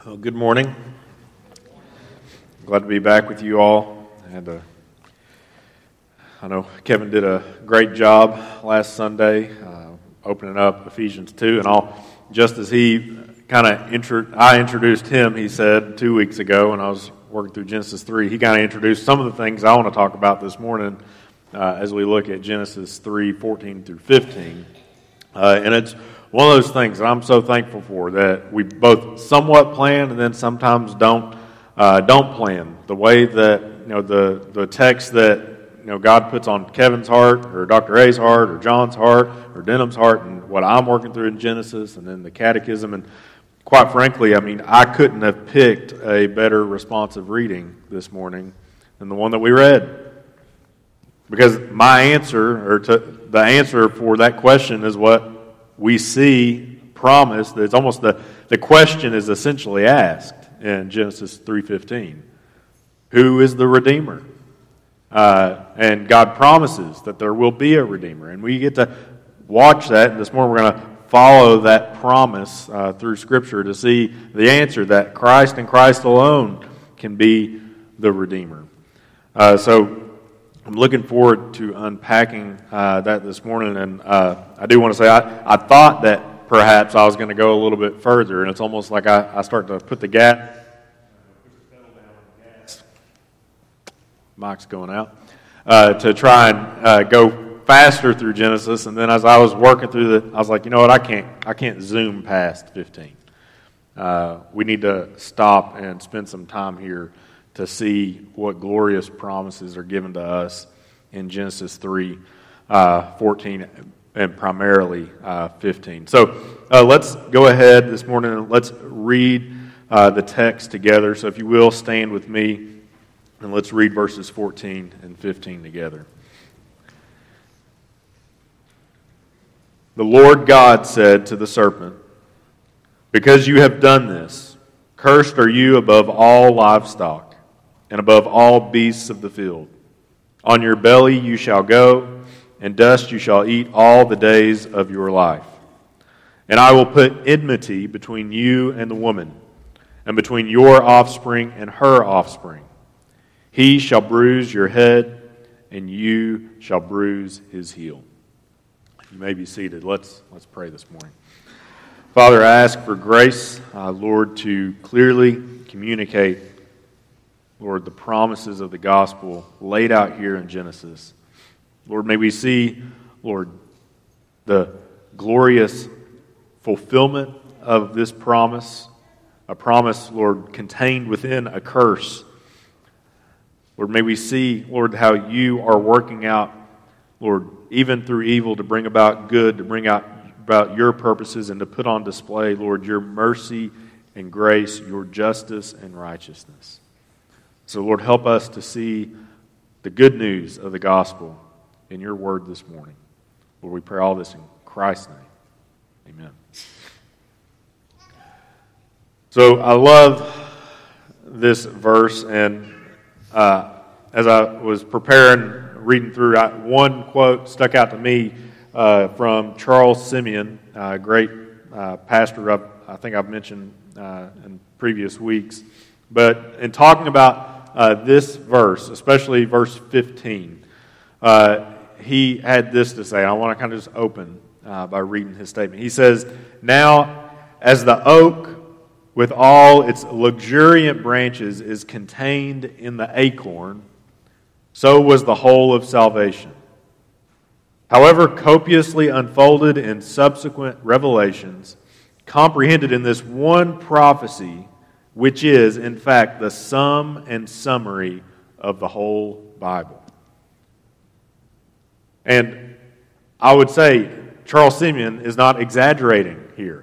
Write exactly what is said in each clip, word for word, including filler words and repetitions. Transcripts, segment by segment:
Well, good morning. Glad to be back with you all. And uh, I know Kevin did a great job last Sunday uh, opening up Ephesians two, and I'll just as he kind of intro, I introduced him. He said two weeks ago when I was working through Genesis three, he kind of introduced some of the things I want to talk about this morning uh, as we look at Genesis three fourteen through fifteen, uh, and it's one of those things that I'm so thankful for, that we both somewhat plan and then sometimes don't uh, don't plan. The way that you know the the text that you know God puts on Kevin's heart, or Doctor A's heart, or John's heart, or Denham's heart, and what I'm working through in Genesis, and then the Catechism. And quite frankly, I mean, I couldn't have picked a better responsive reading this morning than the one that we read, because my answer, or to, the answer for that question, is what we see promised. It's almost the, the question is essentially asked in Genesis three fifteen. Who is the Redeemer? Uh, and God promises that there will be a Redeemer. And we get to watch that, and this morning we're going to follow that promise uh, through Scripture to see the answer that Christ and Christ alone can be the Redeemer. Uh, so I'm looking forward to unpacking uh, that this morning, and uh, I do want to say I, I thought that perhaps I was going to go a little bit further, and it's almost like I, I start to put the gas, mic's going out, uh, to try and uh, go faster through Genesis, and then as I was working through the, I was like, you know what, I can't, I can't zoom past fifteen. Uh, we need to stop and spend some time here to see what glorious promises are given to us in Genesis three, uh, fourteen, and primarily uh, fifteen. So uh, let's go ahead this morning and let's read uh, the text together. So if you will, stand with me and let's read verses fourteen and fifteen together. The Lord God said to the serpent, "Because you have done this, cursed are you above all livestock, and above all beasts of the field. On your belly you shall go, and dust you shall eat all the days of your life. And I will put enmity between you and the woman, and between your offspring and her offspring. He shall bruise your head, and you shall bruise his heel." You may be seated. Let's, let's pray this morning. Father, I ask for grace, uh, Lord, to clearly communicate, Lord, the promises of the gospel laid out here in Genesis. Lord, may we see, Lord, the glorious fulfillment of this promise, a promise, Lord, contained within a curse. Lord, may we see, Lord, how you are working out, Lord, even through evil to bring about good, to bring out about your purposes, and to put on display, Lord, your mercy and grace, your justice and righteousness. So, Lord, help us to see the good news of the gospel in your word this morning. Lord, we pray all this in Christ's name. Amen. So, I love this verse, and uh, as I was preparing, reading through, I, one quote stuck out to me uh, from Charles Simeon, a great uh, pastor I've, I think I've mentioned uh, in previous weeks. But in talking about Uh, this verse, especially verse fifteen, uh, he had this to say. I want to kind of just open uh, by reading his statement. He says, "Now, as the oak with all its luxuriant branches is contained in the acorn, so was the whole of salvation. However copiously unfolded in subsequent revelations, comprehended in this one prophecy, which is, in fact, the sum and summary of the whole Bible." And I would say Charles Simeon is not exaggerating here.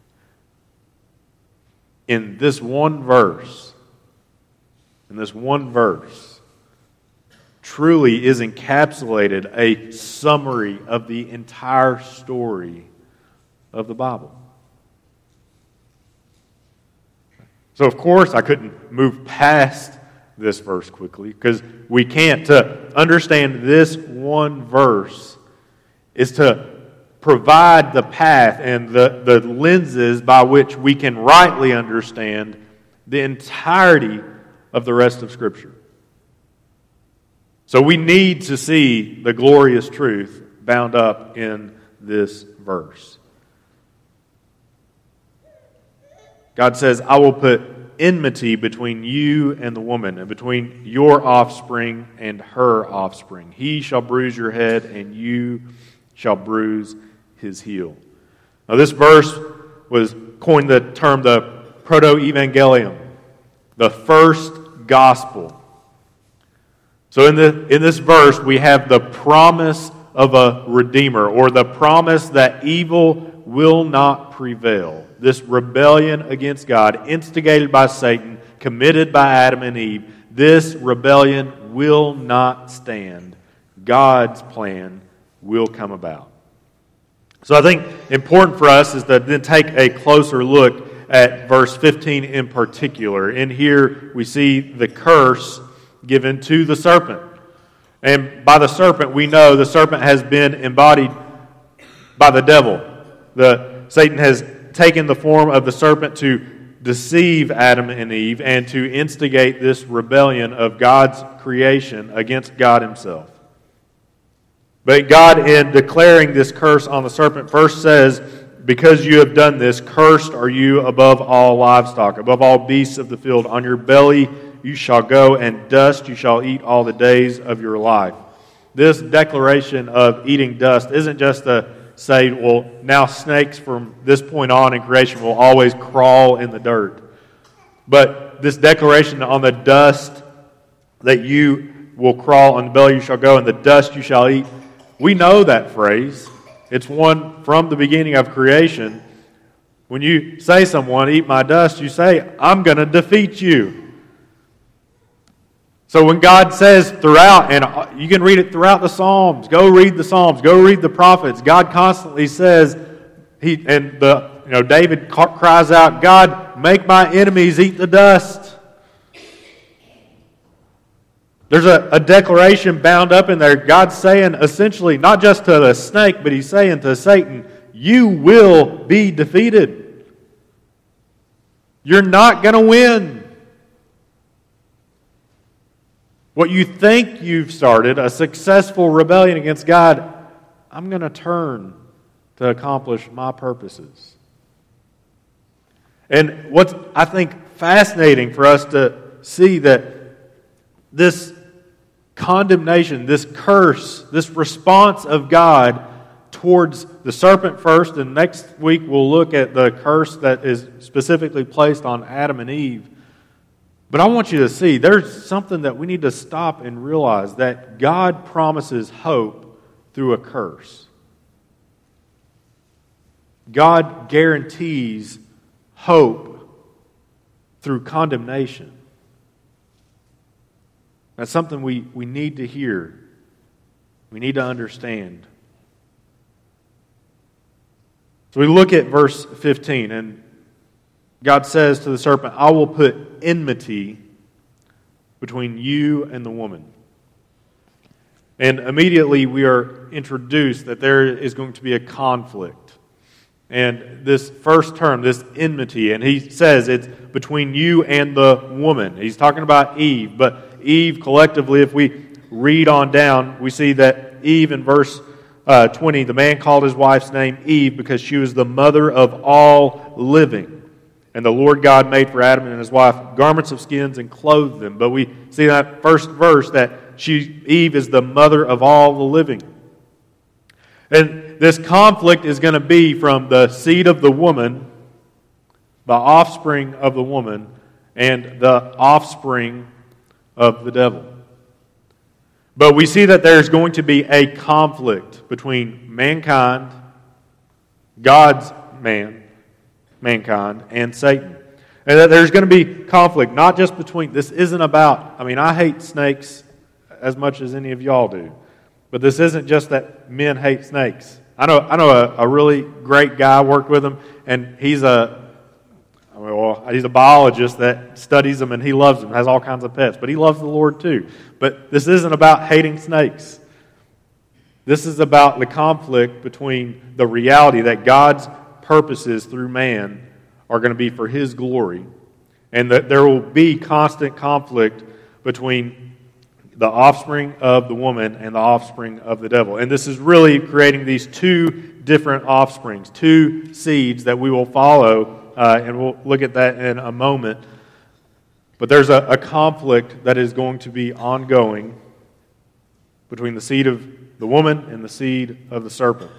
In this one verse, in this one verse, truly is encapsulated a summary of the entire story of the Bible. So, of course, I couldn't move past this verse quickly, because we can't. To understand this one verse is to provide the path and the, the lenses by which we can rightly understand the entirety of the rest of Scripture. So we need to see the glorious truth bound up in this verse. God says, I will put enmity between you and the woman, and between your offspring and her offspring. He shall bruise your head, and you shall bruise his heel. Now this verse was coined the term the proto-evangelium, the first gospel. So in the in this verse we have the promise of a redeemer, or the promise that evil will not prevail. This rebellion against God, instigated by Satan, committed by Adam and Eve, this rebellion will not stand. God's plan will come about. So I think important for us is to then take a closer look at verse fifteen in particular. In here we see the curse given to the serpent. And by the serpent, we know the serpent has been embodied by the devil. The Satan has taken the form of the serpent to deceive Adam and Eve and to instigate this rebellion of God's creation against God himself. But God, in declaring this curse on the serpent, first says, because you have done this, cursed are you above all livestock, above all beasts of the field. On your belly you shall go, and dust you shall eat all the days of your life. This declaration of eating dust isn't just to say, well, now snakes from this point on in creation will always crawl in the dirt. But this declaration on the dust that you will crawl, on the belly you shall go, and the dust you shall eat, we know that phrase. It's one from the beginning of creation. When you say someone, eat my dust, you say, I'm going to defeat you. So when God says throughout, and you can read it throughout the Psalms, go read the Psalms, go read the prophets, God constantly says, he and the you know David cries out, God, make my enemies eat the dust. There's a, a declaration bound up in there. God's saying essentially, not just to the snake, but he's saying to Satan, you will be defeated. You're not going to win. What you think you've started, a successful rebellion against God, I'm going to turn to accomplish my purposes. And what's, I think, fascinating for us to see that this condemnation, this curse, this response of God towards the serpent first, and next week we'll look at the curse that is specifically placed on Adam and Eve. But I want you to see, there's something that we need to stop and realize, that God promises hope through a curse. God guarantees hope through condemnation. That's something we, we need to hear. We need to understand. So we look at verse fifteen, and God says to the serpent, I will put enmity between you and the woman. And immediately we are introduced that there is going to be a conflict. And this first term, this enmity, and he says it's between you and the woman. He's talking about Eve, but Eve collectively, if we read on down, we see that Eve in verse uh, twenty, the man called his wife's name Eve because she was the mother of all living. And the Lord God made for Adam and his wife garments of skins and clothed them. But we see that first verse that she, Eve is the mother of all the living. And this conflict is going to be from the seed of the woman, the offspring of the woman, and the offspring of the devil. But we see that there's going to be a conflict between mankind, God's man, mankind, and Satan. And that there's going to be conflict, not just between, this isn't about, I mean, I hate snakes as much as any of y'all do. But this isn't just that men hate snakes. I know I know a, a really great guy, I worked with him, and he's a, well, he's a biologist that studies them, and he loves them, has all kinds of pets, but he loves the Lord too. But this isn't about hating snakes. This is about the conflict between the reality that God's purposes through man are going to be for His glory, and that there will be constant conflict between the offspring of the woman and the offspring of the devil. And this is really creating these two different offsprings, two seeds that we will follow, uh, and we'll look at that in a moment. But there's a, a conflict that is going to be ongoing between the seed of the woman and the seed of the serpent.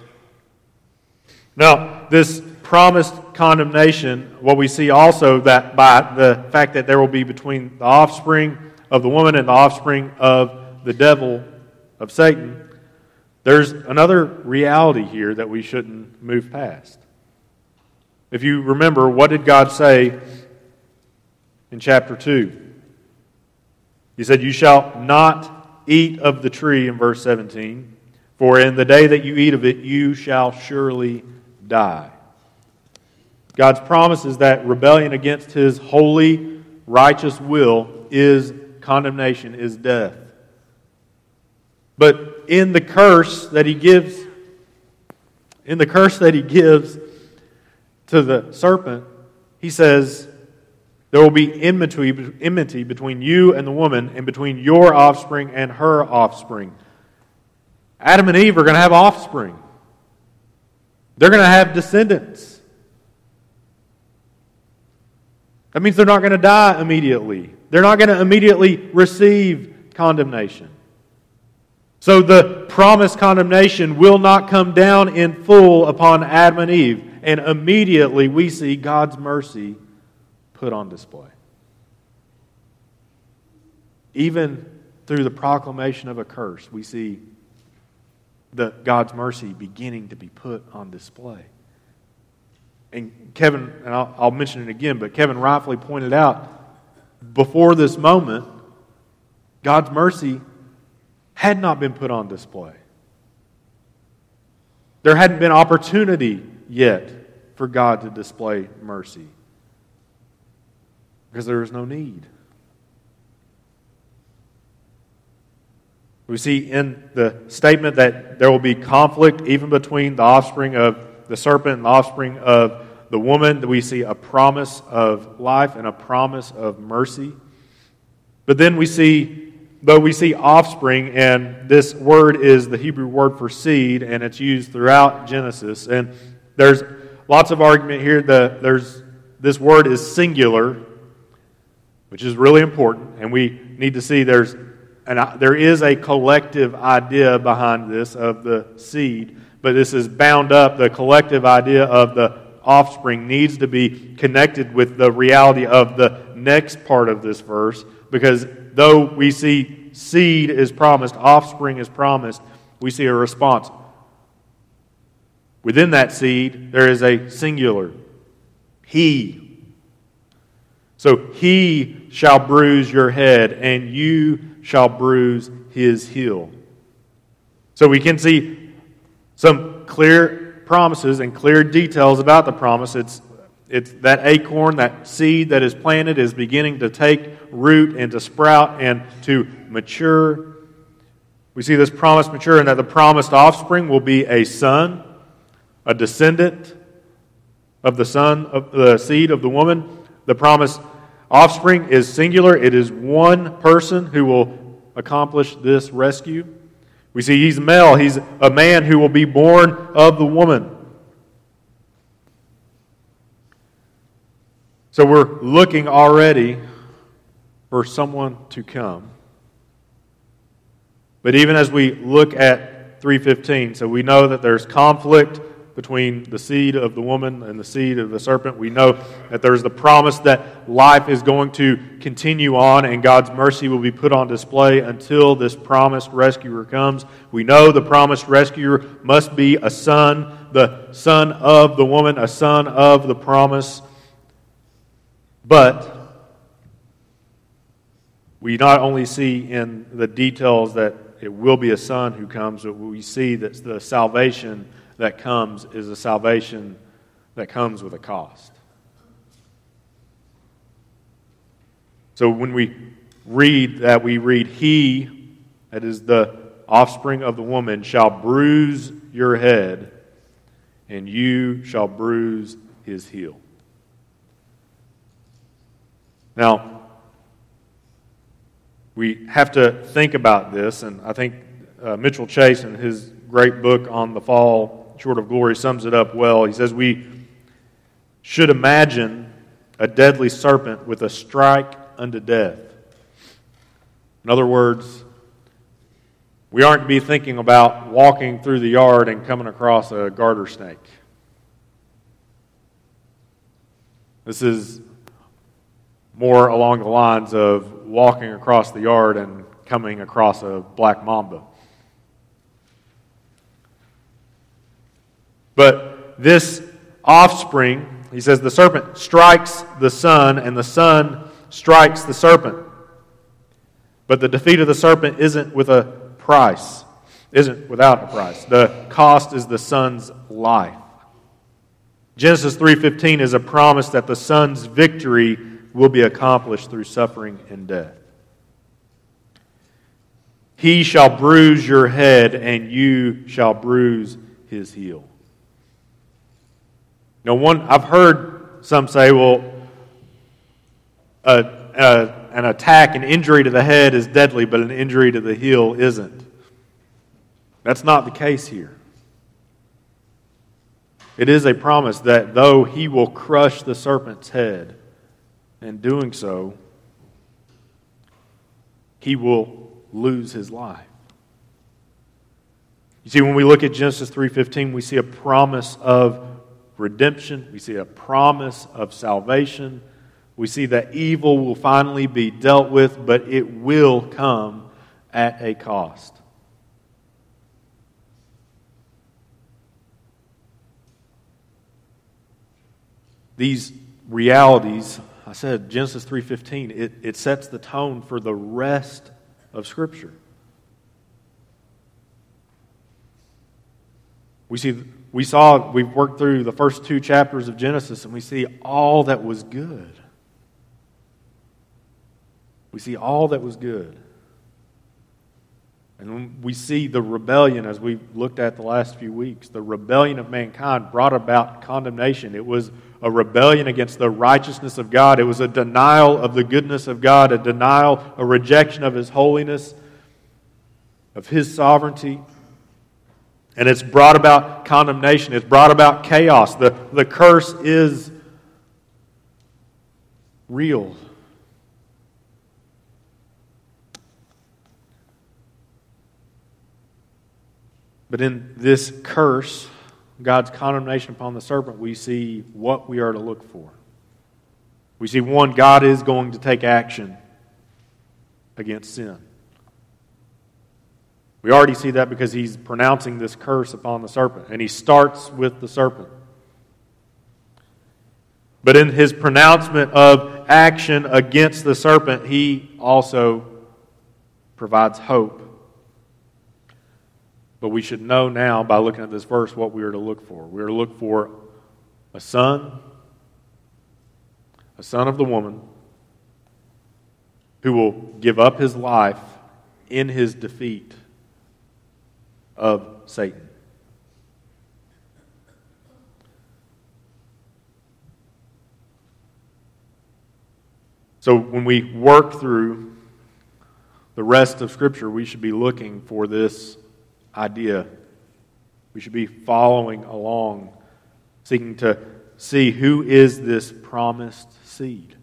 Now, this promised condemnation, what we see also that by the fact that there will be between the offspring of the woman and the offspring of the devil, of Satan, there's another reality here that we shouldn't move past. If you remember, what did God say in chapter two? He said, "You shall not eat of the tree," in verse seventeen, "for in the day that you eat of it, you shall surely die." God's promise is that rebellion against His holy, righteous will is condemnation, is death. But in the curse that He gives, in the curse that He gives to the serpent, He says, there will be enmity, enmity between you and the woman, and between your offspring and her offspring. Adam and Eve are going to have offspring. They're going to have descendants. That means they're not going to die immediately. They're not going to immediately receive condemnation. So the promised condemnation will not come down in full upon Adam and Eve. And immediately we see God's mercy put on display. Even through the proclamation of a curse, we see the God's mercy beginning to be put on display. And Kevin, and I'll, I'll mention it again, but Kevin rightfully pointed out, before this moment, God's mercy had not been put on display. There hadn't been opportunity yet for God to display mercy, because there was no need. We see in the statement that there will be conflict even between the offspring of the serpent and the offspring of the woman, that we see a promise of life and a promise of mercy. But then we see, though we see offspring, and this word is the Hebrew word for seed, and it's used throughout Genesis. And there's lots of argument here. The, there's this word is singular, which is really important, and we need to see there's an, there is a collective idea behind this of the seed, but this is bound up. The collective idea of the offspring needs to be connected with the reality of the next part of this verse, because though we see seed is promised, offspring is promised, we see a response. Within that seed, there is a singular, he. So he shall bruise your head, and you shall bruise his heel. So we can see some clear promises and clear details about the promise. It's, it's that acorn, that seed that is planted, is beginning to take root and to sprout and to mature. We see this promise mature, and that the promised offspring will be a son, a descendant of the son of the seed of the woman. The promised offspring is singular. It is one person who will accomplish this rescue. We see he's male. He's a man who will be born of the woman. So we're looking already for someone to come. But even as we look at three fifteen, so we know that there's conflict between the seed of the woman and the seed of the serpent. We know that there's the promise that life is going to continue on and God's mercy will be put on display until this promised rescuer comes. We know the promised rescuer must be a son, the son of the woman, a son of the promise. But we not only see in the details that it will be a son who comes, but we see that the salvation that comes is a salvation that comes with a cost. So when we read that, we read, he, that is the offspring of the woman, shall bruise your head, and you shall bruise his heel. Now, we have to think about this, and I think uh, Mitchell Chase in his great book on the fall short of glory sums it up well. He says, we should imagine a deadly serpent with a strike unto death. In other words, we aren't to be thinking about walking through the yard and coming across a garter snake. This is more along the lines of walking across the yard and coming across a black mamba. But this offspring, he says, the serpent strikes the son, and the son strikes the serpent. But the defeat of the serpent isn't with a price, isn't without a price. The cost is the son's life. Genesis three fifteen is a promise that the son's victory will be accomplished through suffering and death. He shall bruise your head, and you shall bruise his heel. Now, one I've heard some say, well, a, a, an attack, an injury to the head is deadly, but an injury to the heel isn't. That's not the case here. It is a promise that though he will crush the serpent's head, in doing so, he will lose his life. You see, when we look at Genesis three fifteen, we see a promise of redemption. We see a promise of salvation. We see that evil will finally be dealt with, but it will come at a cost. These realities, I said Genesis three fifteen, it, it sets the tone for the rest of Scripture. We see, we saw, we've worked through the first two chapters of Genesis, and we see all that was good. We see all that was good. And we see the rebellion, as we've looked at the last few weeks. The rebellion of mankind brought about condemnation. It was a rebellion against the righteousness of God. It was a denial of the goodness of God, a denial, a rejection of His holiness, of His sovereignty. And it's brought about condemnation. It's brought about chaos. The, the curse is real. But in this curse, God's condemnation upon the serpent, we see what we are to look for. We see, one, God is going to take action against sin. We already see that because He's pronouncing this curse upon the serpent, and He starts with the serpent. But in His pronouncement of action against the serpent, He also provides hope. But we should know now, by looking at this verse, what we are to look for. We are to look for a son, a son of the woman, who will give up his life in his defeat of Satan. So when we work through the rest of Scripture, we should be looking for this idea. We should be following along, seeking to see who is this promised seed.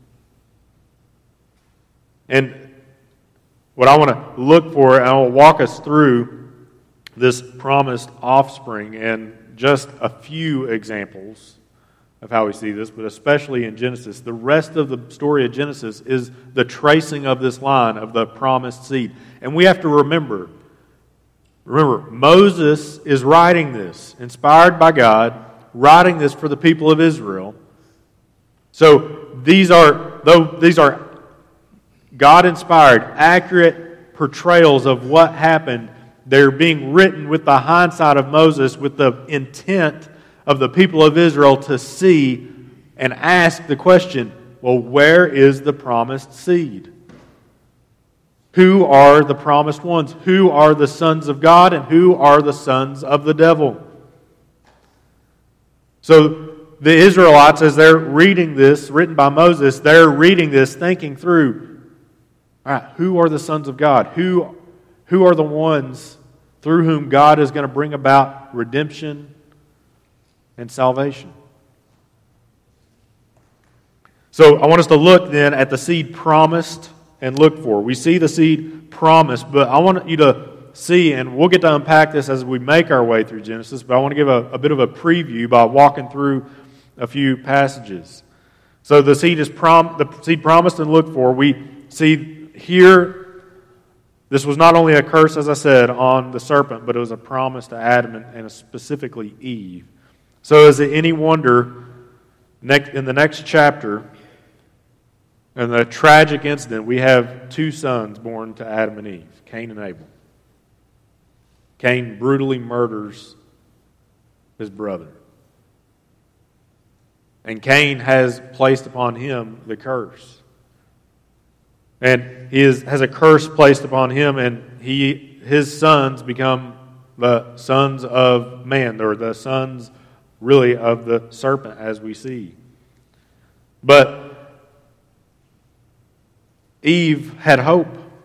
And what I want to look for, and I will walk us through this promised offspring and just a few examples of how we see this, but especially in Genesis. The rest of the story of Genesis is the tracing of this line of the promised seed. And we have to remember, remember, Moses is writing this, inspired by God, writing this for the people of Israel. So these are, though these are God-inspired, accurate portrayals of what happened, they're being written with the hindsight of Moses, with the intent of the people of Israel to see and ask the question, well, where is the promised seed? Who are the promised ones? Who are the sons of God and who are the sons of the devil? So the Israelites, as they're reading this, written by Moses, they're reading this, thinking through, all right, who are the sons of God? Who, who are the ones through whom God is going to bring about redemption and salvation? So I want us to look then at the seed promised and looked for. We see the seed promised, but I want you to see, and we'll get to unpack this as we make our way through Genesis, but I want to give a, a bit of a preview by walking through a few passages. So the seed is prom- the seed promised and looked for. We see here, this was not only a curse, as I said, on the serpent, but it was a promise to Adam and, and specifically Eve. So is it any wonder, next, in the next chapter, in the tragic incident, we have two sons born to Adam and Eve, Cain and Abel. Cain brutally murders his brother. And Cain has placed upon him the curse. And he is, has a curse placed upon him, and he his sons become the sons of man, or the sons, really, of the serpent, as we see. But Eve had hope.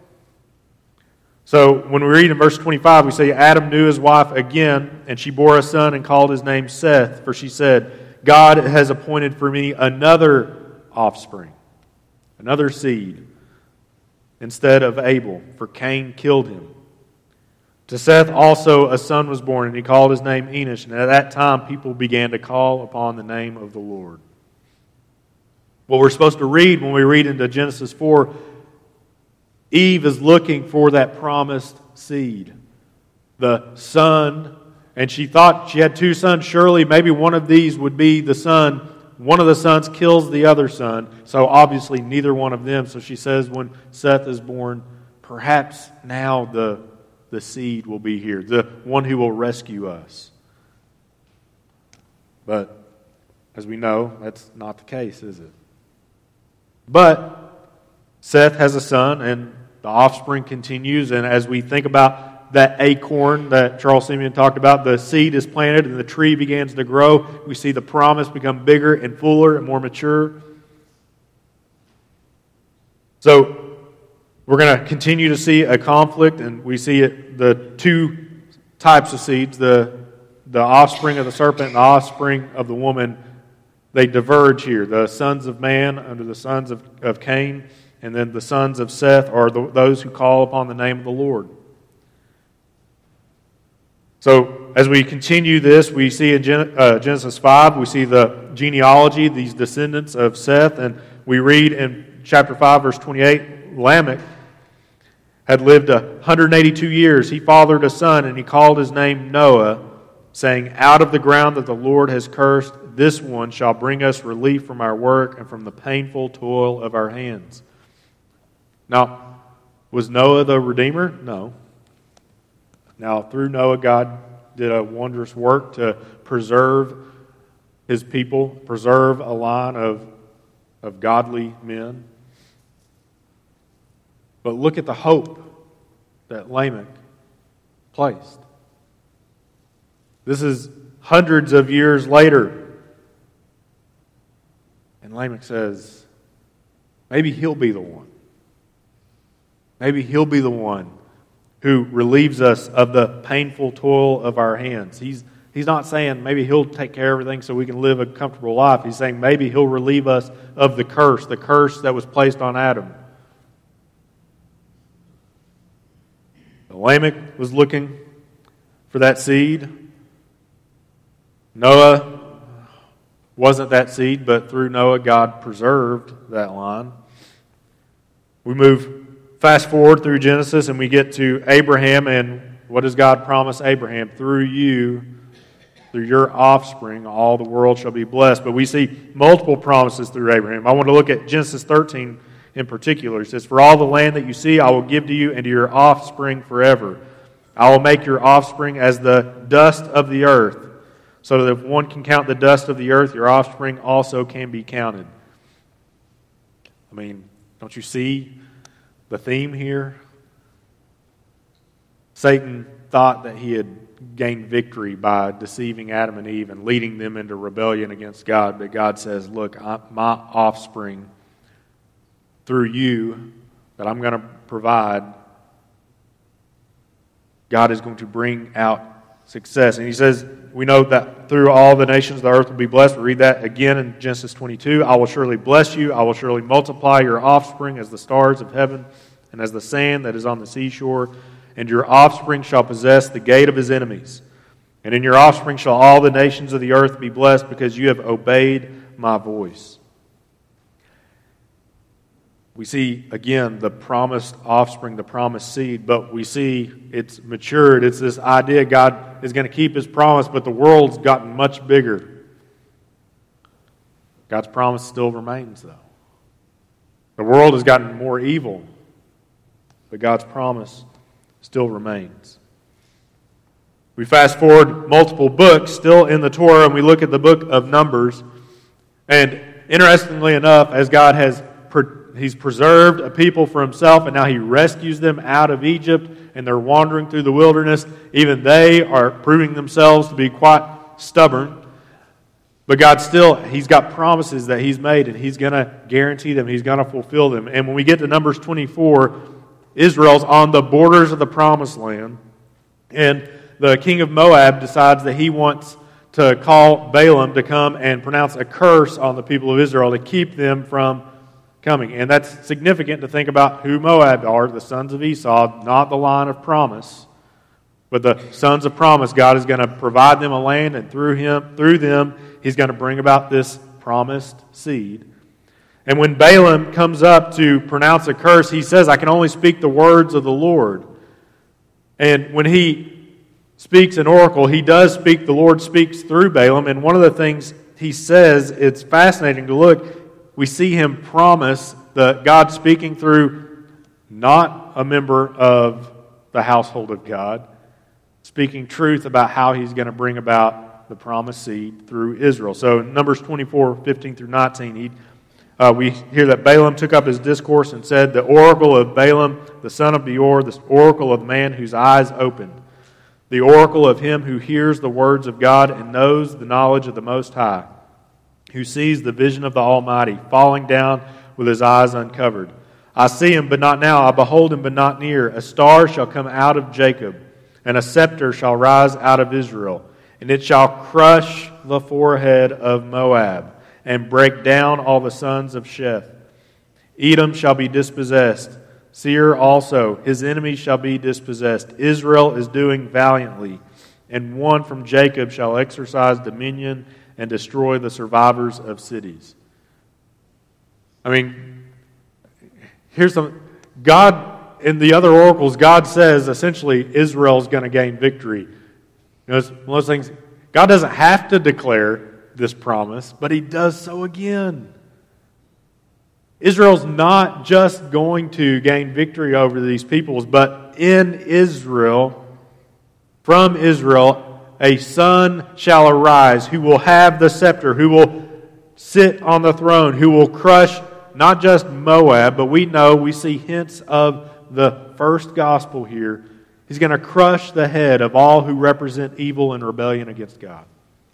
So when we read in verse twenty-five, we say, Adam knew his wife again, and she bore a son and called his name Seth, for she said, God has appointed for me another offspring, another seed, instead of Abel, for Cain killed him. To Seth also a son was born, and he called his name Enosh. And at that time people began to call upon the name of the Lord. What we're supposed to read when we read into Genesis four, Eve is looking for that promised seed, the son. And she thought she had two sons. Surely maybe one of these would be the son. One of the sons kills the other son. So obviously neither one of them. So she says when Seth is born, perhaps now the, the seed will be here. The one who will rescue us. But as we know, that's not the case, is it? But Seth has a son, and the offspring continues. And as we think about that acorn that Charles Simeon talked about, the seed is planted and the tree begins to grow. We see the promise become bigger and fuller and more mature. So we're going to continue to see a conflict, and we see it, the two types of seeds, the, the offspring of the serpent and the offspring of the woman, they diverge here. The sons of man under the sons of, of Cain, and then the sons of Seth are the, those who call upon the name of the Lord. So as we continue this, we see in Gen- uh, Genesis five, we see the genealogy, these descendants of Seth, and we read in chapter five, verse twenty-eight, Lamech had lived one hundred eighty-two years. He fathered a son, and he called his name Noah, saying, out of the ground that the Lord has cursed, this one shall bring us relief from our work and from the painful toil of our hands. Now, was Noah the Redeemer? No. Now, through Noah, God did a wondrous work to preserve His people, preserve a line of, of godly men. But look at the hope that Lamech placed. This is hundreds of years later. And Lamech says, maybe he'll be the one. Maybe he'll be the one who relieves us of the painful toil of our hands. He's, he's not saying maybe he'll take care of everything so we can live a comfortable life. He's saying maybe he'll relieve us of the curse, the curse that was placed on Adam. Lamech was looking for that seed. Noah wasn't that seed, but through Noah, God preserved that line. We move fast forward through Genesis and we get to Abraham, and what does God promise Abraham? Through you, through your offspring, all the world shall be blessed. But we see multiple promises through Abraham. I want to look at Genesis thirteen in particular. It says, for all the land that you see, I will give to you and to your offspring forever. I will make your offspring as the dust of the earth, so that if one can count the dust of the earth, your offspring also can be counted. I mean, don't you see the theme here? Satan thought that he had gain victory by deceiving Adam and Eve and leading them into rebellion against God. But God says, look, I, my offspring, through you, that I'm going to provide, God is going to bring out success. And he says, we know that through all the nations of the earth will be blessed. We read that again in Genesis twenty-two. I will surely bless you. I will surely multiply your offspring as the stars of heaven and as the sand that is on the seashore. And your offspring shall possess the gate of his enemies. And in your offspring shall all the nations of the earth be blessed, because you have obeyed my voice. We see, again, the promised offspring, the promised seed, but we see it's matured. It's this idea God is going to keep His promise, but the world's gotten much bigger. God's promise still remains, though. The world has gotten more evil, but God's promise still remains. We fast forward multiple books still in the Torah, and we look at the book of Numbers. And interestingly enough, as God has He's preserved a people for Himself, and now He rescues them out of Egypt, and they're wandering through the wilderness. Even they are proving themselves to be quite stubborn. But God still, He's got promises that He's made, and He's going to guarantee them. He's going to fulfill them. And when we get to Numbers twenty-four, Israel's on the borders of the Promised Land, and the king of Moab decides that he wants to call Balaam to come and pronounce a curse on the people of Israel to keep them from coming. And that's significant to think about who Moab are, the sons of Esau, not the line of promise, but the sons of promise. God is going to provide them a land, and through him, through them, He's going to bring about this promised seed. And when Balaam comes up to pronounce a curse, he says, I can only speak the words of the Lord. And when he speaks an oracle, he does speak, the Lord speaks through Balaam. And one of the things he says, it's fascinating to look. We see him promise that God speaking through not a member of the household of God, speaking truth about how He's going to bring about the promised seed through Israel. So in Numbers twenty-four, fifteen through nineteen, he, uh, we hear that Balaam took up his discourse and said, the oracle of Balaam, the son of Beor, the oracle of man whose eyes opened, the oracle of him who hears the words of God and knows the knowledge of the Most High, who sees the vision of the Almighty, falling down with his eyes uncovered. I see him, but not now. I behold him, but not near. A star shall come out of Jacob, and a scepter shall rise out of Israel, and it shall crush the forehead of Moab, and break down all the sons of Sheth. Edom shall be dispossessed. Seir also, his enemies shall be dispossessed. Israel is doing valiantly, and one from Jacob shall exercise dominion and destroy the survivors of cities. I mean, here's some God in the other oracles. God says essentially Israel's going to gain victory. You know, it's one of those things. God doesn't have to declare this promise, but He does so again. Israel's not just going to gain victory over these peoples, but in Israel, from Israel, a son shall arise who will have the scepter, who will sit on the throne, who will crush not just Moab, but we know, we see hints of the first gospel here. He's going to crush the head of all who represent evil and rebellion against God.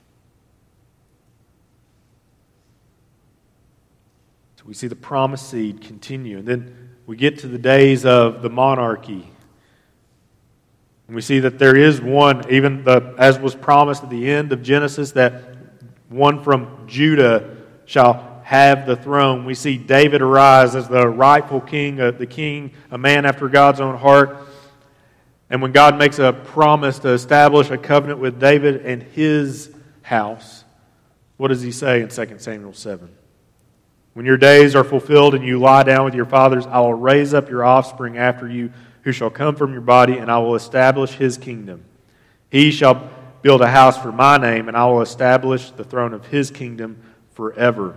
So we see the promised seed continue. And then we get to the days of the monarchy. And we see that there is one, even the, as was promised at the end of Genesis, that one from Judah shall have the throne. We see David arise as the rightful king, uh, the king, a man after God's own heart. And when God makes a promise to establish a covenant with David and his house, what does He say in Second Samuel seven? When your days are fulfilled and you lie down with your fathers, I will raise up your offspring after you, who shall come from your body, and I will establish his kingdom. He shall build a house for my name, and I will establish the throne of his kingdom forever.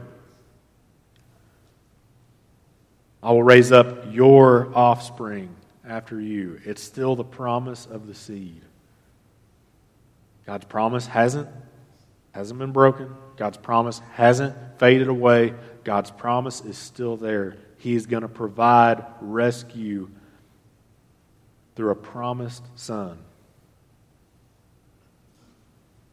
I will raise up your offspring after you. It's still the promise of the seed. God's promise hasn't, hasn't been broken. God's promise hasn't faded away. God's promise is still there. He is going to provide rescue through a promised son.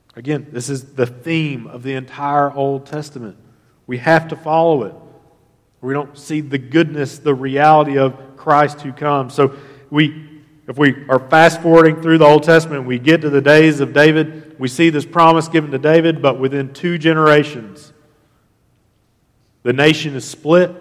Again, this is the theme of the entire Old Testament. We have to follow it. We don't see the goodness, the reality of Christ who comes. So we, if we are fast forwarding through the Old Testament, we get to the days of David. We see this promise given to David, but within two generations, the nation is split.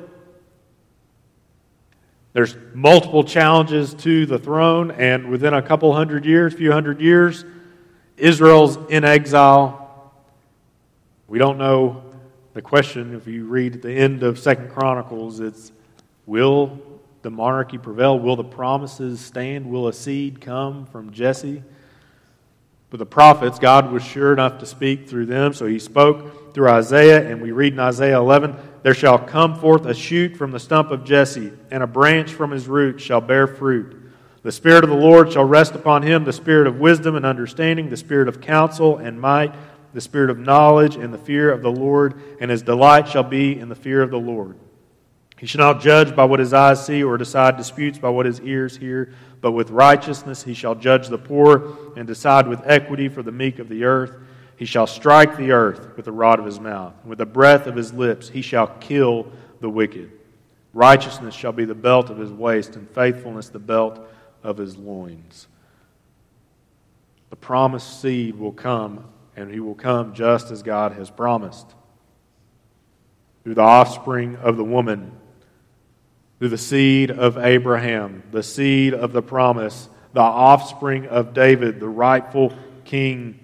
There's multiple challenges to the throne, and within a couple hundred years, few hundred years, Israel's in exile. We don't know the question. If you read at the end of Second Chronicles, it's, will the monarchy prevail? Will the promises stand? Will a seed come from Jesse? But the prophets, God was sure enough to speak through them, so He spoke through Isaiah, and we read in Isaiah eleven, there shall come forth a shoot from the stump of Jesse, and a branch from his root shall bear fruit. The Spirit of the Lord shall rest upon him, the Spirit of wisdom and understanding, the Spirit of counsel and might, the Spirit of knowledge and the fear of the Lord, and his delight shall be in the fear of the Lord. He shall not judge by what his eyes see, or decide disputes by what his ears hear, but with righteousness he shall judge the poor, and decide with equity for the meek of the earth. He shall strike the earth with the rod of his mouth. With the breath of his lips he shall kill the wicked. Righteousness shall be the belt of his waist, and faithfulness the belt of his loins. The promised seed will come, and he will come just as God has promised. Through the offspring of the woman, through the seed of Abraham, the seed of the promise, the offspring of David, the rightful king.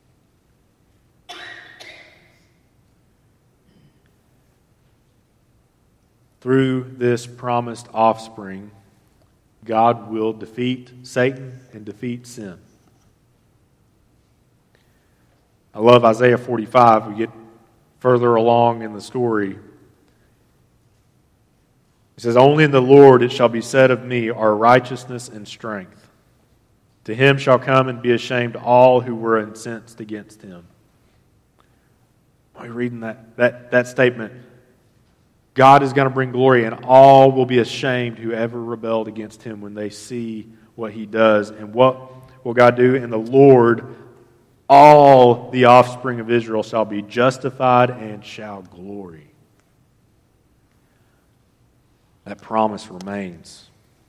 Through this promised offspring, God will defeat Satan and defeat sin. I love Isaiah forty-five. We get further along in the story. It says, only in the Lord it shall be said of me are righteousness and strength. To him shall come and be ashamed all who were incensed against him. Are you reading that, that, that statement? God is going to bring glory, and all will be ashamed who ever rebelled against him when they see what he does. And what will God do? In the Lord, all the offspring of Israel shall be justified and shall glory. That promise remains.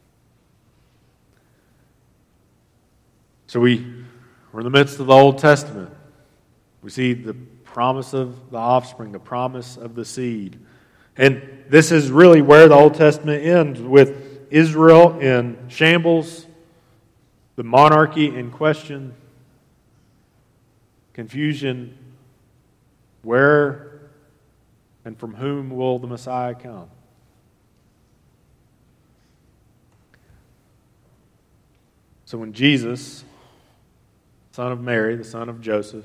So we, we're in the midst of the Old Testament. We see the promise of the offspring, the promise of the seed. And this is really where the Old Testament ends, with Israel in shambles, the monarchy in question, confusion. Where and from whom will the Messiah come? So when Jesus, son of Mary, the son of Joseph,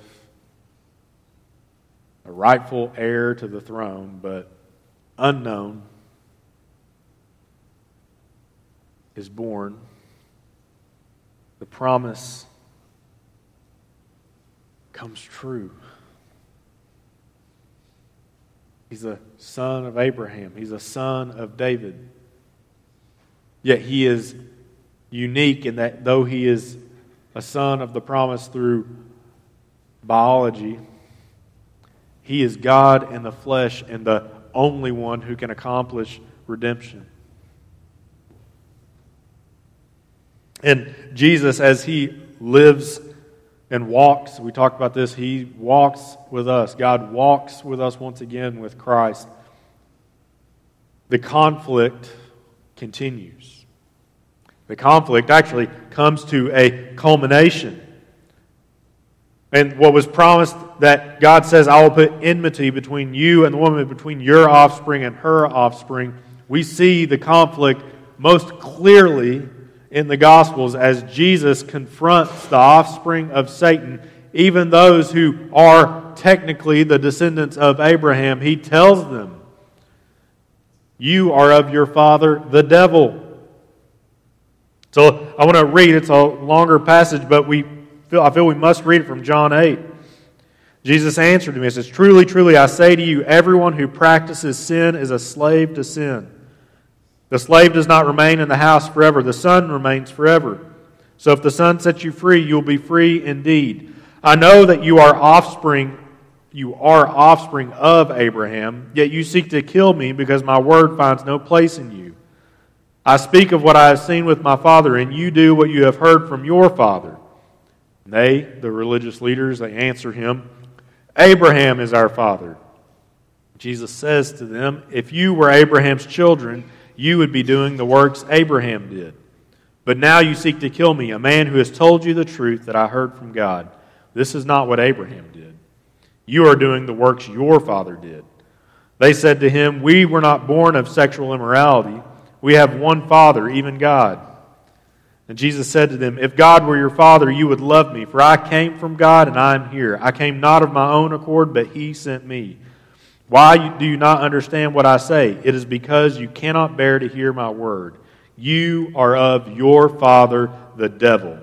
a rightful heir to the throne, but unknown, is born, the promise comes true. He's a son of Abraham. He's a son of David. Yet he is unique in that though he is a son of the promise through biology, he is God in the flesh and the only one who can accomplish redemption. And Jesus, as he lives and walks, we talked about this, he walks with us. God walks with us once again with Christ. The conflict continues. The conflict actually comes to a culmination. And what was promised, that God says, I will put enmity between you and the woman, between your offspring and her offspring. We see the conflict most clearly in the Gospels as Jesus confronts the offspring of Satan, even those who are technically the descendants of Abraham. He tells them, you are of your father, the devil. So I want to read, it's a longer passage, but we feel, I feel we must read it from John eight. Jesus answered to me, He says, truly, truly, I say to you, everyone who practices sin is a slave to sin. The slave does not remain in the house forever. The Son remains forever. So if the Son sets you free, you'll be free indeed. I know that you are offspring, you are offspring of Abraham, yet you seek to kill me because my word finds no place in you. I speak of what I have seen with my father, and you do what you have heard from your father." And they, the religious leaders, they answer him, "Abraham is our father." Jesus says to them, "If you were Abraham's children, you would be doing the works Abraham did. But now you seek to kill me, a man who has told you the truth that I heard from God. This is not what Abraham did. You are doing the works your father did." They said to him, "We were not born of sexual immorality. We have one Father, even God." And Jesus said to them, "If God were your Father, you would love me, for I came from God and I am here. I came not of my own accord, but He sent me. Why do you not understand what I say? It is because you cannot bear to hear my word. You are of your father, the devil,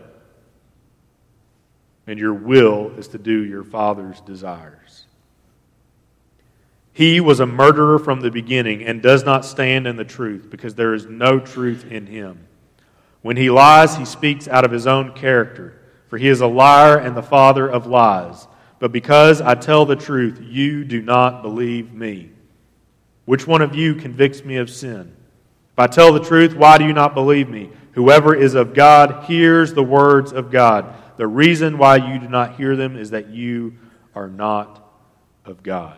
and your will is to do your father's desires. He was a murderer from the beginning and does not stand in the truth, because there is no truth in him. When he lies, he speaks out of his own character, for he is a liar and the father of lies. But because I tell the truth, you do not believe me. Which one of you convicts me of sin? If I tell the truth, why do you not believe me? Whoever is of God hears the words of God. The reason why you do not hear them is that you are not of God."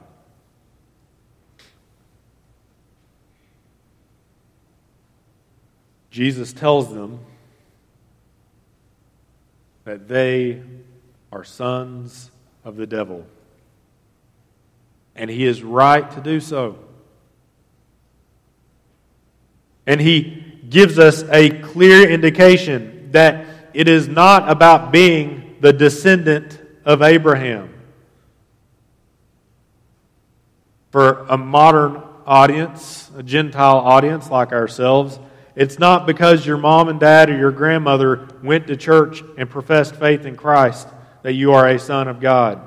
Jesus tells them that they are sons of the devil. And he is right to do so. And he gives us a clear indication that it is not about being the descendant of Abraham. For a modern audience, a Gentile audience like ourselves, it's not because your mom and dad or your grandmother went to church and professed faith in Christ that you are a son of God.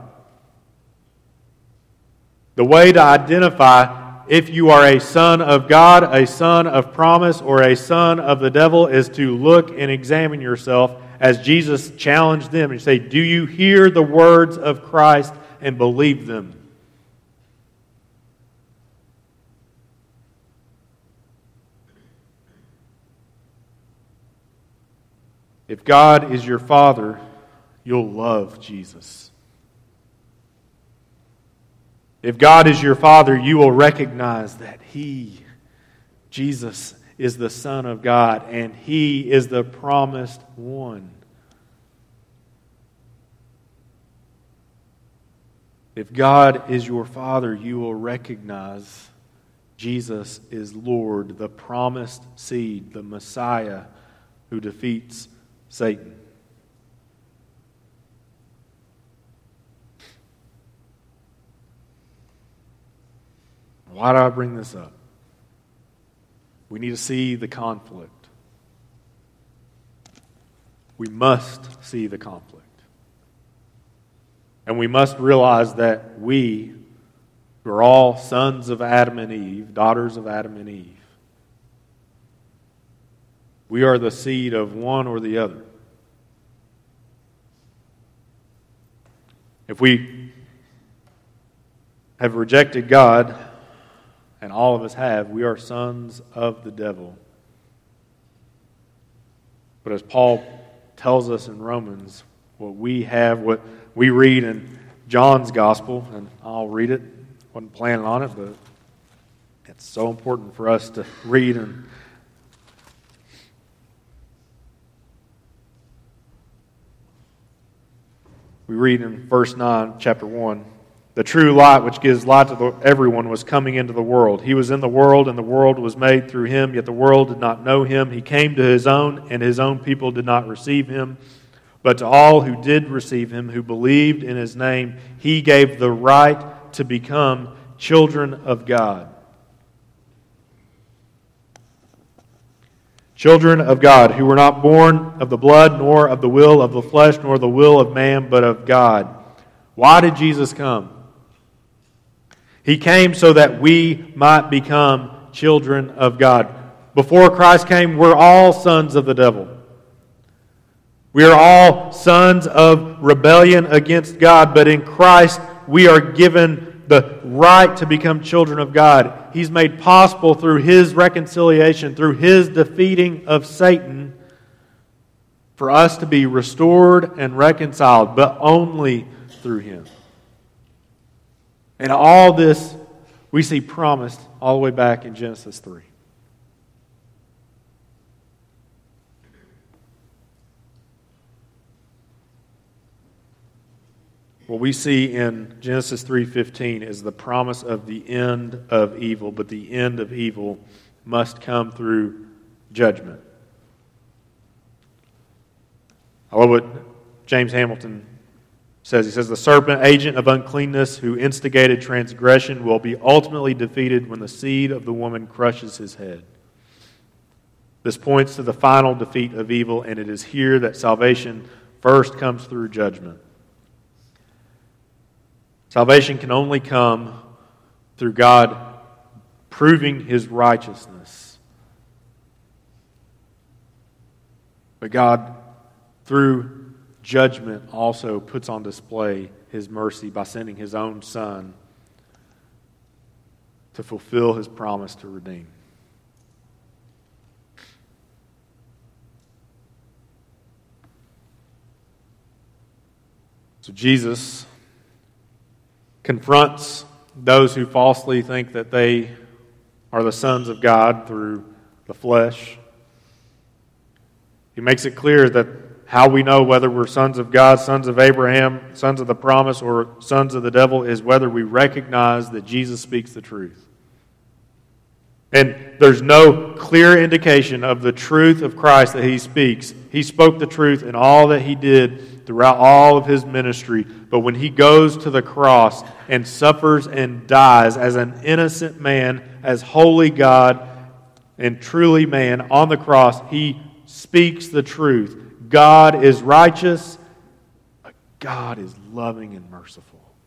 The way to identify if you are a son of God, a son of promise, or a son of the devil is to look and examine yourself as Jesus challenged them and say, do you hear the words of Christ and believe them? If God is your Father, you'll love Jesus. If God is your Father, you will recognize that He, Jesus, is the Son of God, and He is the promised one. If God is your Father, you will recognize Jesus is Lord, the promised seed, the Messiah who defeats Satan. Why do I bring this up? We need to see the conflict. We must see the conflict. And we must realize that we, who are all sons of Adam and Eve, daughters of Adam and Eve, we are the seed of one or the other. If we have rejected God, and all of us have, we are sons of the devil. But as Paul tells us in Romans, what we have, what we read in John's gospel, and I'll read it, wasn't planning on it, but it's so important for us to read. And we read in verse nine, chapter one, the true light which gives light to the, everyone was coming into the world. He was in the world, and the world was made through him, yet the world did not know him. He came to his own, and his own people did not receive him. But to all who did receive him, who believed in his name, he gave the right to become children of God. Children of God, who were not born of the blood, nor of the will of the flesh, nor the will of man, but of God. Why did Jesus come? He came so that we might become children of God. Before Christ came, we're all sons of the devil. We are all sons of rebellion against God, but in Christ we are given the right to become children of God. He's made possible through His reconciliation, through His defeating of Satan, for us to be restored and reconciled, but only through Him. And all this we see promised all the way back in Genesis three. What we see in Genesis three fifteen is the promise of the end of evil, but the end of evil must come through judgment. I love what James Hamilton says. He says, the serpent, agent of uncleanness who instigated transgression, will be ultimately defeated when the seed of the woman crushes his head. This points to the final defeat of evil, and it is here that salvation first comes through judgment. Salvation can only come through God proving His righteousness. But God, through judgment, also puts on display His mercy by sending His own Son to fulfill His promise to redeem. So Jesus confronts those who falsely think that they are the sons of God through the flesh. He makes it clear that how we know whether we're sons of God, sons of Abraham, sons of the promise, or sons of the devil is whether we recognize that Jesus speaks the truth. And there's no clear indication of the truth of Christ that He speaks. He spoke the truth in all that He did throughout all of His ministry. But when He goes to the cross and suffers and dies as an innocent man, as holy God and truly man on the cross, He speaks the truth. God is righteous, but God is loving and merciful.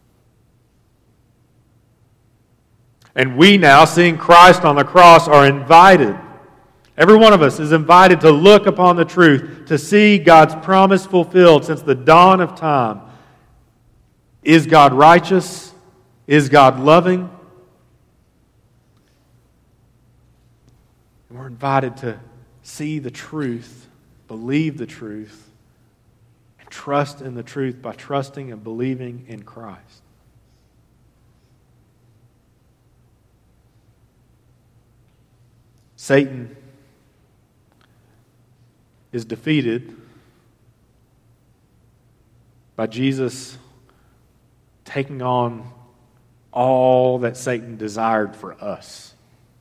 And we now, seeing Christ on the cross, are invited. Every one of us is invited to look upon the truth, to see God's promise fulfilled since the dawn of time. Is God righteous? Is God loving? And we're invited to see the truth, believe the truth, and trust in the truth by trusting and believing in Christ. Satan is defeated by Jesus taking on all that Satan desired for us.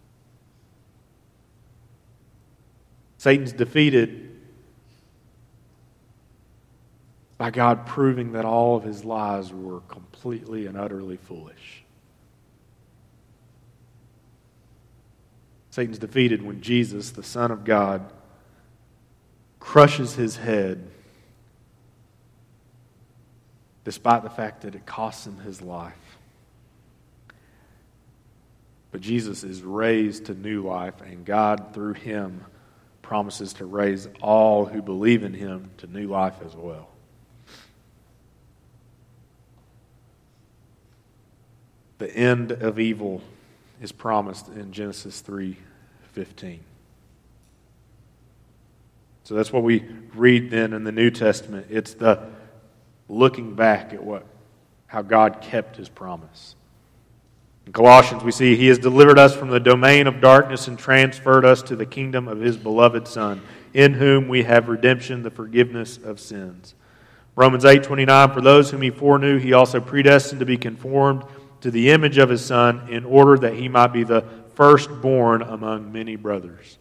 Satan's defeated by God proving that all of his lies were completely and utterly foolish. Satan's defeated when Jesus, the Son of God, crushes his head despite the fact that it costs him his life. But Jesus is raised to new life, and God, through Him, promises to raise all who believe in Him to new life as well. The end of evil is promised in Genesis three fifteen. So that's what we read then in the New Testament. It's the looking back at what how God kept His promise. In Colossians, we see He has delivered us from the domain of darkness and transferred us to the kingdom of His beloved Son, in whom we have redemption, the forgiveness of sins. Romans eight twenty-nine, for those whom He foreknew, He also predestined to be conformed to the image of His Son, in order that He might be the firstborn among many brothers.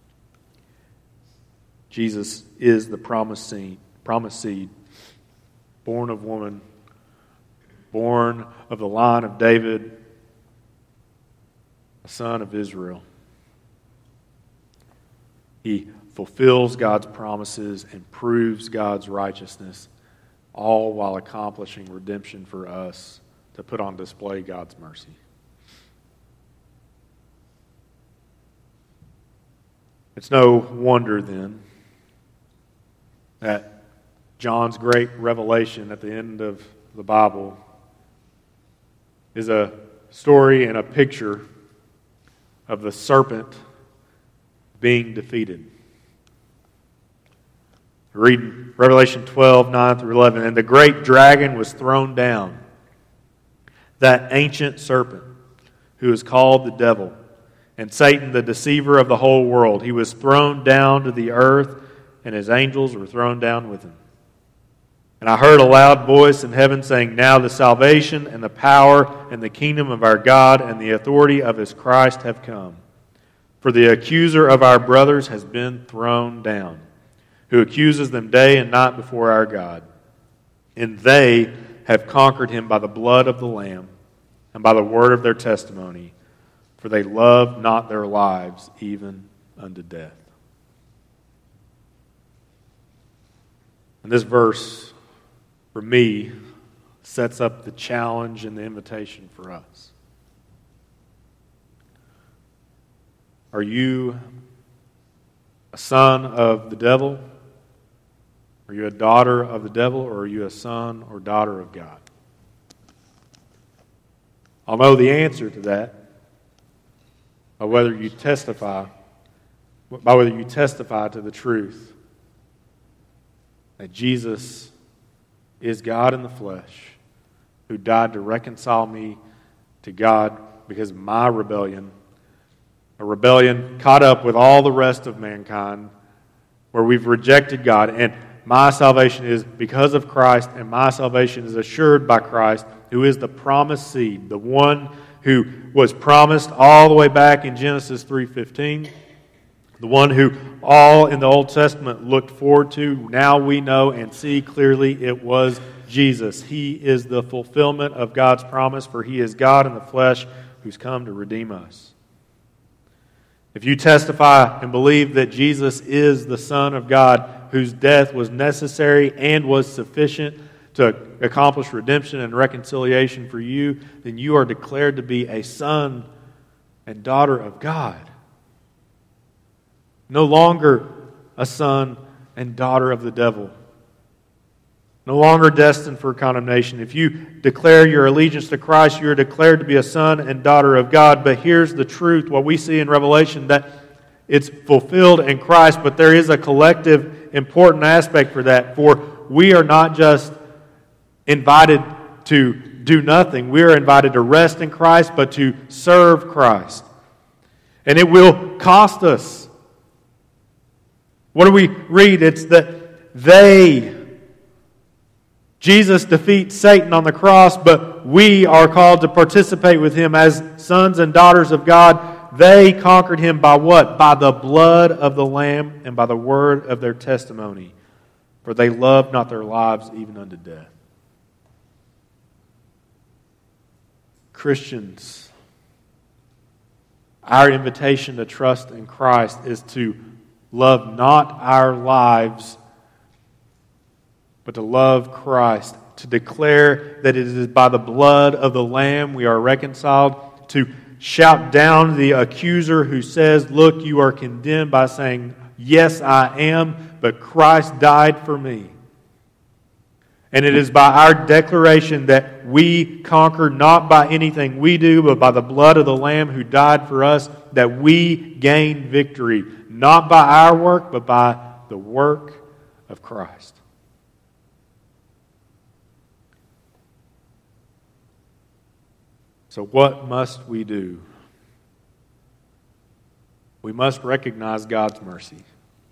Jesus is the promised seed, promised seed, born of woman, born of the line of David, a son of Israel. He fulfills God's promises and proves God's righteousness, all while accomplishing redemption for us to put on display God's mercy. It's no wonder then that John's great revelation at the end of the Bible, is a story and a picture of the serpent being defeated. Read Revelation twelve, nine through eleven. And the great dragon was thrown down, that ancient serpent, who is called the devil, and Satan, the deceiver of the whole world. He was thrown down to the earth, and his angels were thrown down with him. And I heard a loud voice in heaven saying, Now the salvation and the power and the kingdom of our God and the authority of his Christ have come. For the accuser of our brothers has been thrown down, who accuses them day and night before our God. And they have conquered him by the blood of the Lamb and by the word of their testimony, for they loved not their lives even unto death. And this verse, for me, sets up the challenge and the invitation for us. Are you a son of the devil? Are you a daughter of the devil, or are you a son or daughter of God? I'll know the answer to that by whether you testify, by whether you testify to the truth that Jesus is God in the flesh, who died to reconcile me to God because of my rebellion, a rebellion caught up with all the rest of mankind, where we've rejected God. And my salvation is because of Christ, and my salvation is assured by Christ, who is the promised seed, the one who was promised all the way back in Genesis three fifteen, the one who all in the Old Testament looked forward to. Now we know and see clearly it was Jesus. He is the fulfillment of God's promise, for he is God in the flesh who's come to redeem us. If you testify and believe that Jesus is the Son of God, whose death was necessary and was sufficient to accomplish redemption and reconciliation for you, then you are declared to be a son and daughter of God. No longer a son and daughter of the devil. No longer destined for condemnation. If you declare your allegiance to Christ, you are declared to be a son and daughter of God. But here's the truth, what we see in Revelation, that it's fulfilled in Christ, but there is a collective important aspect for that. For we are not just invited to do nothing. We are invited to rest in Christ, but to serve Christ. And it will cost us. What do we read? It's that they, Jesus defeats Satan on the cross, but we are called to participate with him as sons and daughters of God. They conquered him by what? By the blood of the Lamb and by the word of their testimony. For they loved not their lives even unto death. Christians, our invitation to trust in Christ is to love not our lives, but to love Christ, to declare that it is by the blood of the Lamb we are reconciled, to shout down the accuser who says, look, you are condemned, by saying, yes, I am, but Christ died for me. And it is by our declaration that we conquer not by anything we do, but by the blood of the Lamb who died for us, that we gain victory, not by our work, but by the work of Christ. So what must we do? We must recognize God's mercy.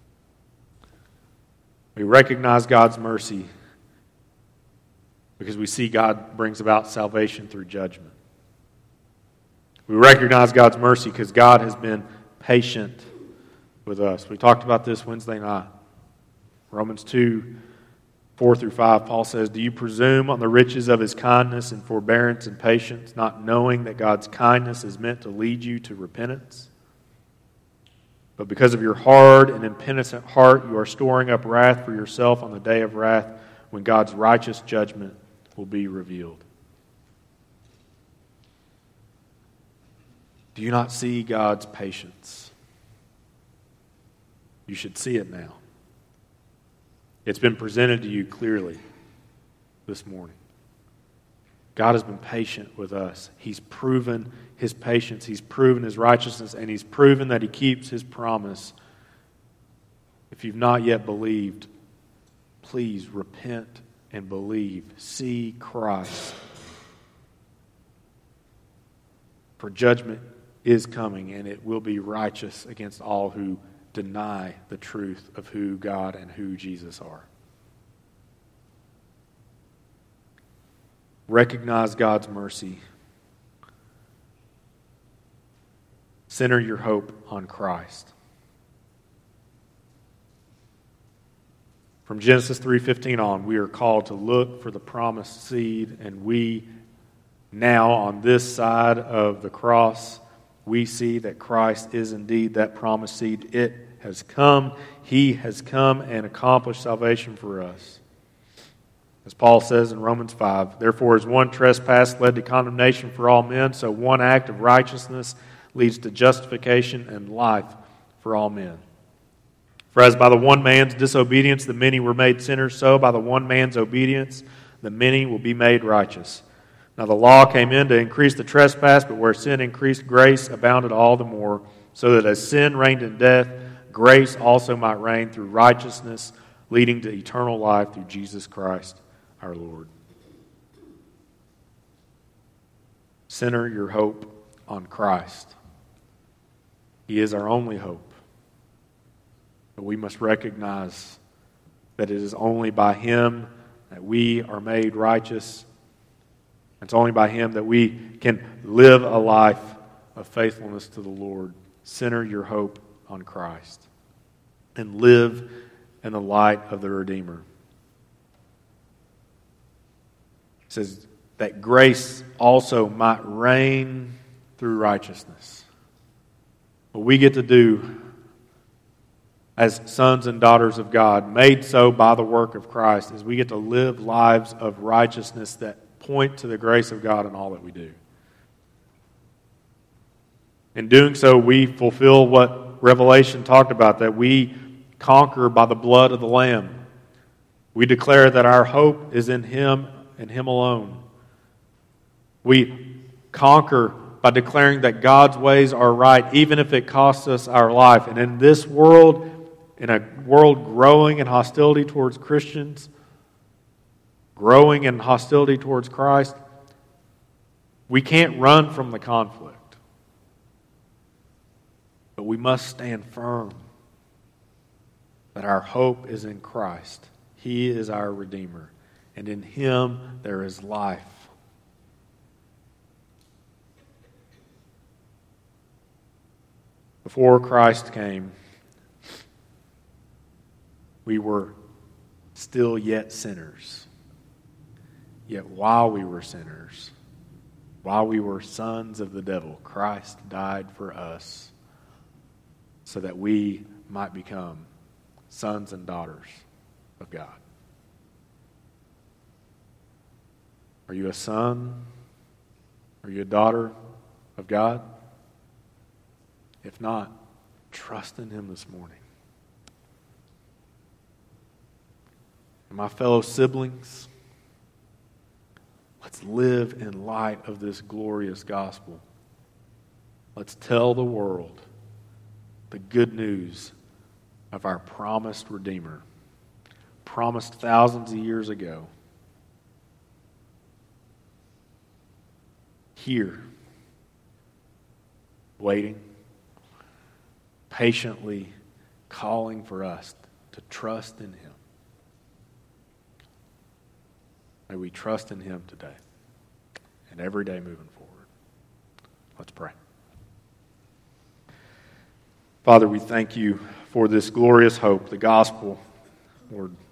We recognize God's mercy because we see God brings about salvation through judgment. We recognize God's mercy because God has been patient with us. We talked about this Wednesday night. Romans two, four through five, Paul says, do you presume on the riches of his kindness and forbearance and patience, not knowing that God's kindness is meant to lead you to repentance? But because of your hard and impenitent heart, you are storing up wrath for yourself on the day of wrath, when God's righteous judgment will be revealed. Do you not see God's patience? You should see it now. It's been presented to you clearly this morning. God has been patient with us. He's proven His patience. He's proven His righteousness. And He's proven that He keeps His promise. If you've not yet believed, please repent and believe. See Christ. For judgment is coming, and it will be righteous against all who deny the truth of who God and who Jesus are. Recognize God's mercy. Center your hope on Christ. From Genesis three fifteen on, we are called to look for the promised seed, and we now, on this side of the cross, we see that Christ is indeed that promised seed. It has come. He has come and accomplished salvation for us. As Paul says in Romans five, therefore as one trespass led to condemnation for all men, so one act of righteousness leads to justification and life for all men. For as by the one man's disobedience the many were made sinners, so by the one man's obedience the many will be made righteous. Now the law came in to increase the trespass, but where sin increased, grace abounded all the more, so that as sin reigned in death, grace also might reign through righteousness, leading to eternal life through Jesus Christ our Lord. Center your hope on Christ. He is our only hope. But we must recognize that it is only by Him that we are made righteous. It's only by Him that we can live a life of faithfulness to the Lord. Center your hope on Christ and live in the light of the Redeemer. It says that grace also might reign through righteousness. What we get to do as sons and daughters of God, made so by the work of Christ, is we get to live lives of righteousness that point to the grace of God in all that we do. In doing so, we fulfill what Revelation talked about, that we conquer by the blood of the Lamb. We declare that our hope is in Him and Him alone. We conquer by declaring that God's ways are right, even if it costs us our life. And in this world, in a world growing in hostility towards Christians, growing in hostility towards Christ, we can't run from the conflict. But we must stand firm that our hope is in Christ. He is our Redeemer, and in Him there is life. Before Christ came, we were still yet sinners. Yet while we were sinners, while we were sons of the devil, Christ died for us so that we might become sons and daughters of God. Are you a son? Are you a daughter of God? If not, trust in Him this morning. And my fellow siblings, let's live in light of this glorious gospel. Let's tell the world the good news of our promised Redeemer, promised thousands of years ago. Here, waiting, patiently calling for us to trust in Him. May we trust in Him today and every day moving forward. Let's pray. Father, we thank You for this glorious hope, the gospel. Lord,